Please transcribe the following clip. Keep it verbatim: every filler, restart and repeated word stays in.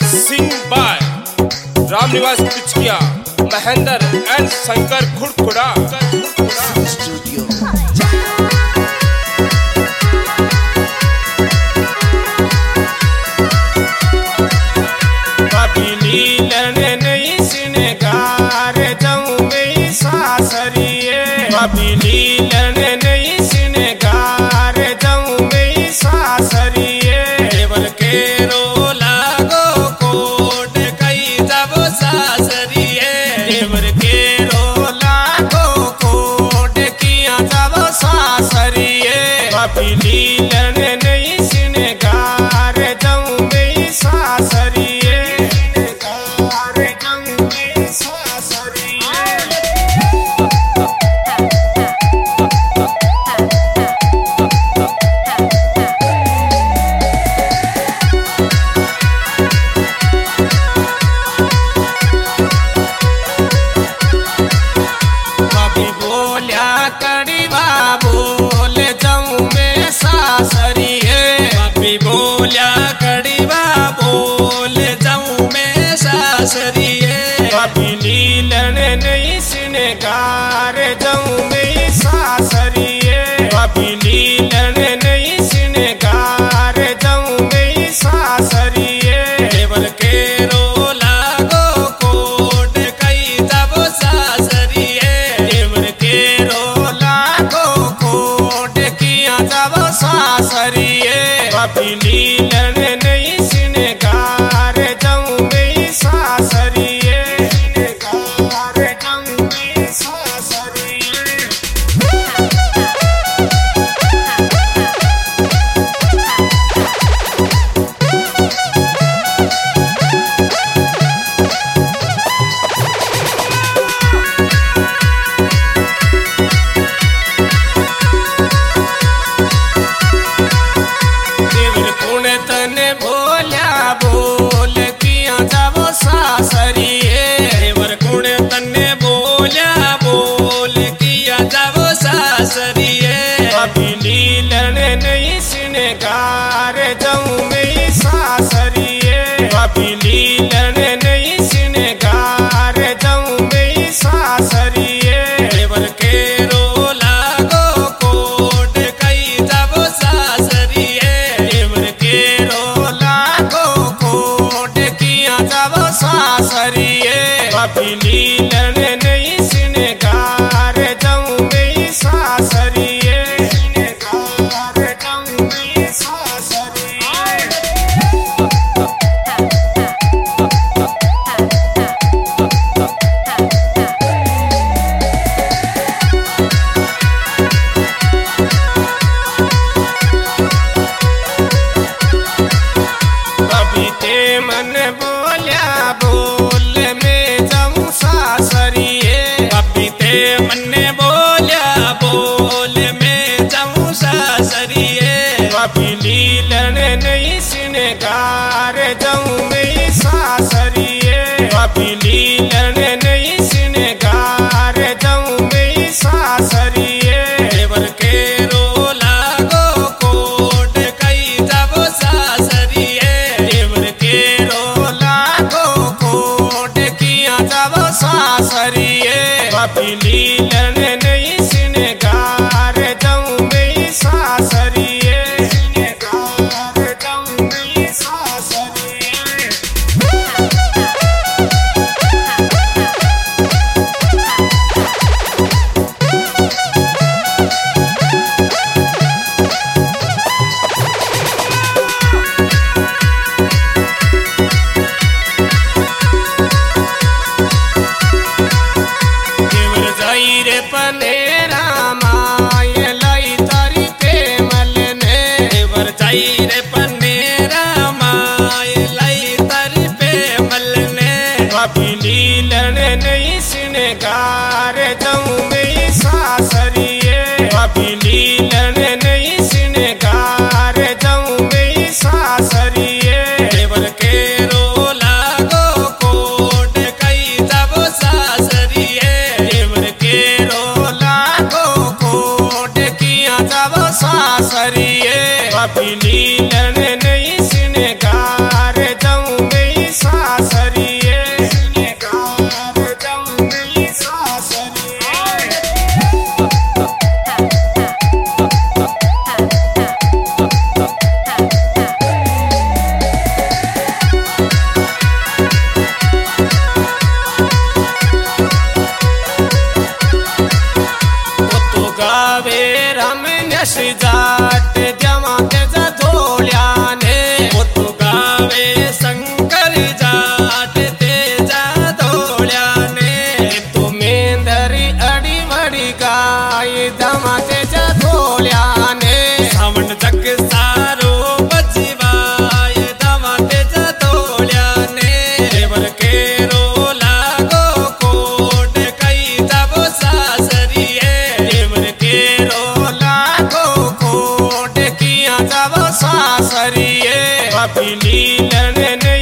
Singh by Ramniwas Pichkiya, Mahendra and Shankar Khudkhuda studio. कभी नीलन नहीं सिनगार जाऊं मैं सासरिए, कभी नीलन नहीं सिनगार जाऊं मैं सासरिए। देवर के रो लागो कोट कई जब सासरिए, देवर के रो लागो कोट किया जब सासरिए। कभी नीलन नहीं सिनगार जाऊं मैं सासरिए। कभी नीलन नहीं सिनगार जाऊं मैं सासरिए, कभी नीलन नहीं सिनगार जाऊं मैं सासरिए। देवर के रो लागो कोट कई जब सासरिए, देवर के रो लागो कोट किया जब सासरिए। कभी नीलन नहीं सिनगार जाऊं मैं सासरिए। कभी नीलन नहीं सिनगार जाऊं मैं सासरिए, कभी नीलन नहीं सिनगार जाऊं मैं सासरिए। देवर के रो लागो कोट कई जब सासरिए, देवर के रो लागो कोट किया जब सासरिए। कभी नीलन नहीं सिनगार जाऊं मैं सासरिए। मन बोलिया बोल में जाऊं सासरिए, कभी ते मन बोलिया बोल में जाऊं सासरिए। कभी नीलन नहीं सिनगार जाऊं मैं सासरिए, कभी नीलन नहीं सिनगार जाऊं मैं सासरिए। देवर के रो लागो कोट कई जब सासरिए, देवर के रो लागो कोट किया जब सासरिए। कभी नीलन नहीं सिनगार जाऊं मैं सासरिए, सिनगार जाऊं मैं सासरिए। मीलन